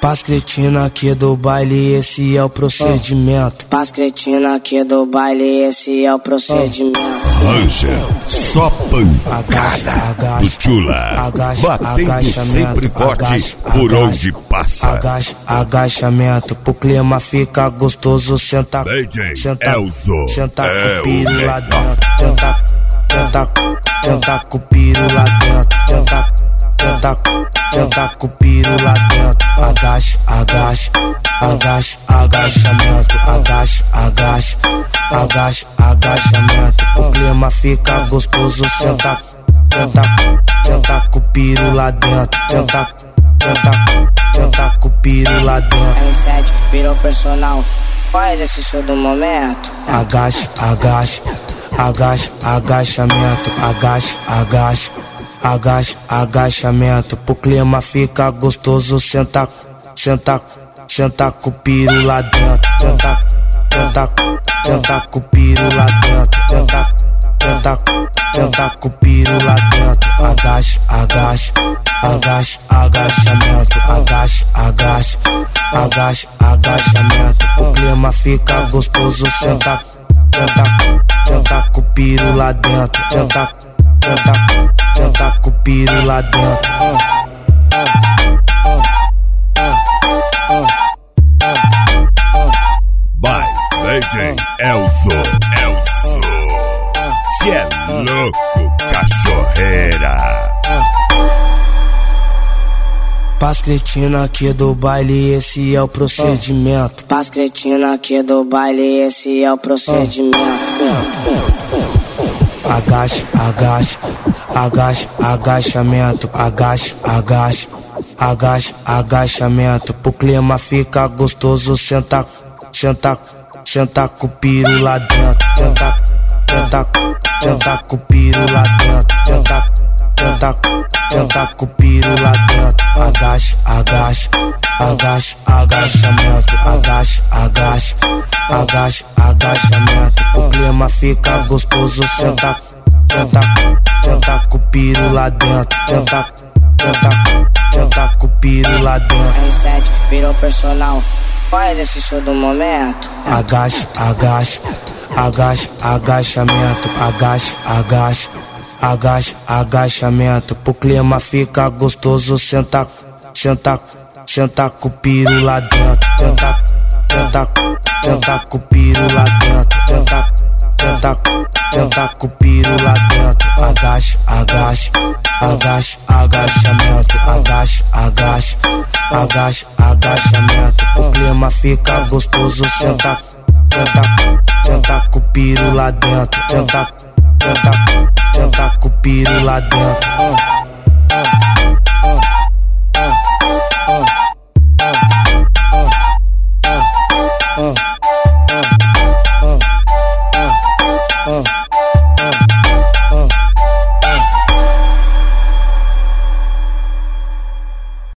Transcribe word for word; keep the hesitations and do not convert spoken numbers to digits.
Pras cretina aqui do baile, esse é o procedimento. Pras cretina aqui do baile, esse é o procedimento. Ranger, só pancada do Tchula, batendo sempre forte por onde passa. Agacha, agachamento, pro clima fica gostoso. Senta, senta, Elzo, senta é com o piro o lá dentro. Senta, senta, senta com o piro lá dentro. Senta, senta, senta com o piro lá dentro. Agacha, agacha, agacha, agachamento. Agacha, agacha, agacha, agachamento. O clima fica gostoso. Senta, senta, senta com o piro lá dentro. Senta, senta, senta com o piro lá dentro. R sete virou personal, faz esse show do momento. Agacha, agacha, agacha, agachamento. Agacha, agacha, agacha, agachamento. Pro clima fica gostoso. Senta, senta, senta com o piro lá dentro. Senta, senta, senta com o piro lá dentro. Senta, senta, senta com o piro lá dentro. Agacha, agacha, agacha, agachamento. Agacha, agacha, agacha, agachamento. O clima fica gostoso. Senta, senta, senta com o piro lá dentro. Senta, senta, senta com o piro lá dentro. Vai, D J Elzo, Elzo, cê é louco, cachorreira. Pras cretina aqui do baile, esse é o procedimento. Pras cretina aqui do baile, esse é o procedimento. Agacha, agacha, agacha, agachamento. Agacha, agacha, agacha, agachamento. Pro clima fica gostoso. Senta, senta, senta com o piro lá dentro. Senta, senta, senta com o piro lá dentro. Senta, senta, senta com o piro lá dentro. Agacha, agacha, agacha, agachamento. Agacha, agacha, agacha, agachamento. O clima fica gostoso. Senta, senta, senta com o piro lá dentro. Senta, senta, senta com o piro lá dentro. R sete virou personal, faz esse show do momento. Agacha, agacha, agacha, agachamento. Agacha, agacha, agacha, agachamento. Pro clima fica gostoso. Senta, senta, senta com o piro lá dentro. Senta, senta, senta com o piro lá dentro. Senta, senta, senta com o piro lá dentro. Agacha, agacha, agacha, agachamento. Agacha, agacha, agacha, agachamento. O clima fica gostoso. Senta, senta, senta com o piro lá dentro. Senta, senta, senta com o piro lá dentro.